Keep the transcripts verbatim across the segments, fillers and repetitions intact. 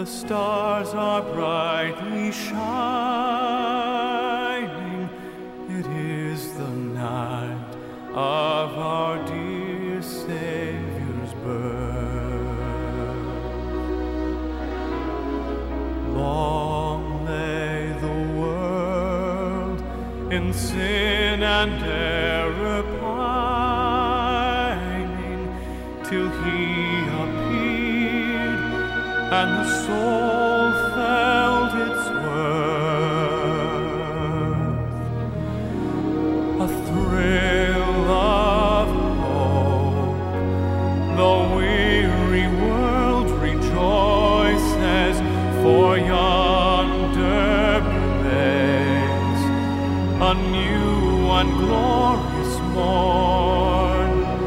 The stars are brightly shining. It is the night of our dear Savior's birth. Long lay the world in sin and error pining, till He appeared and the soul felt its worth. A thrill of hope, the weary world rejoices, for yonder breaks a new and glorious morn.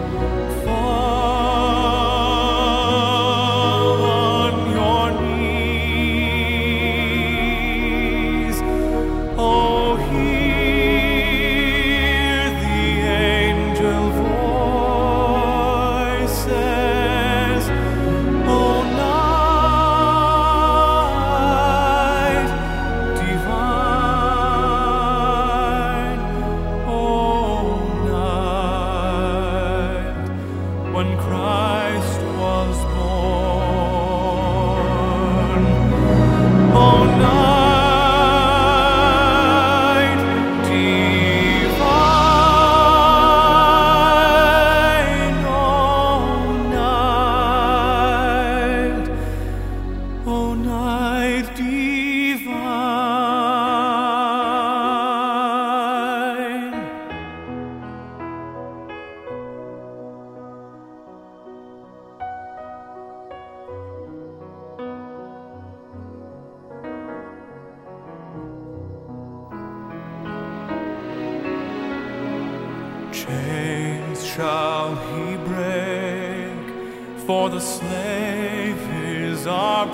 When Christ was born, O night divine, O night, O night divine. Chains shall He break, for the slave is our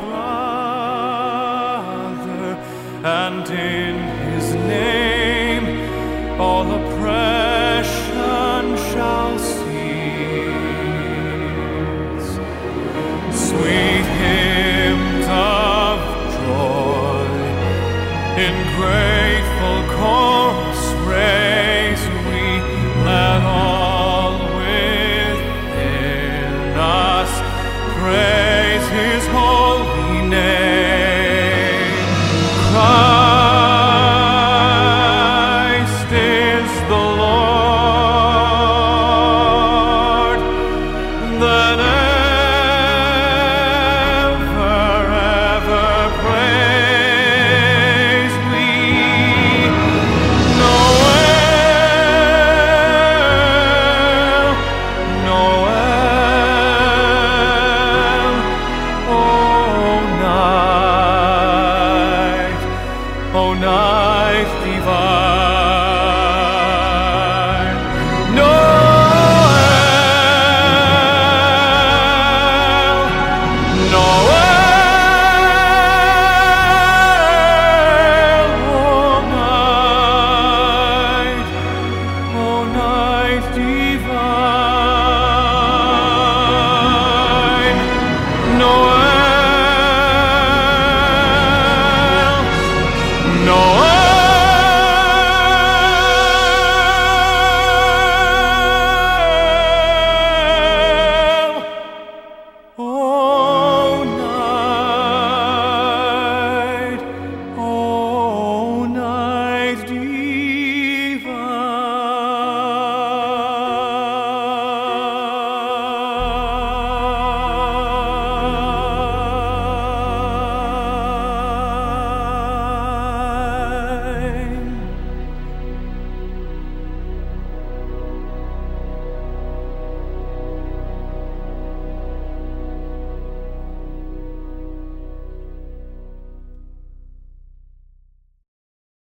brother, and in His name all oppression shall cease. Sweet hymns of joy in grateful chorus raise we, let all within us praise His holy name. Christ is the Lord. Let ever, ever praise we. Noel, Noel, O night, O night divine.